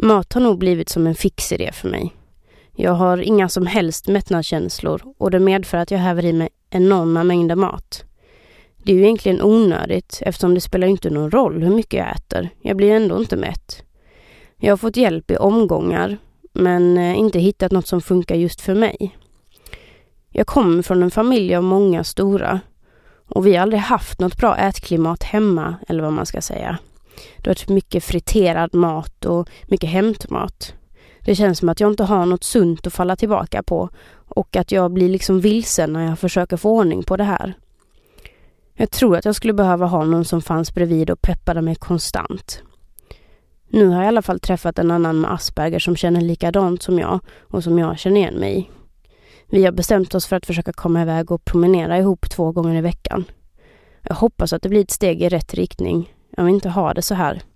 Mat har nog blivit som en fixidé för mig. Jag har inga som helst mättnadskänslor och det medför att jag häver i mig enorma mängder mat. Det är ju egentligen onödigt eftersom det spelar inte någon roll hur mycket jag äter. Jag blir ändå inte mätt. Jag har fått hjälp i omgångar men inte hittat något som funkar just för mig. Jag kommer från en familj av många stora och vi har aldrig haft något bra ätklimat hemma eller vad man ska säga. Det har varit mycket friterad mat och mycket hämtmat. Det känns som att jag inte har något sunt att falla tillbaka på och att jag blir liksom vilsen när jag försöker få ordning på det här. Jag tror att jag skulle behöva ha någon som fanns bredvid och peppade mig konstant. Nu har jag i alla fall träffat en annan med Asperger som känner likadant som jag och som jag känner igen mig i. Vi har bestämt oss för att försöka komma iväg och promenera ihop 2 gånger i veckan. Jag hoppas att det blir ett steg i rätt riktning. Jag vill inte ha det så här.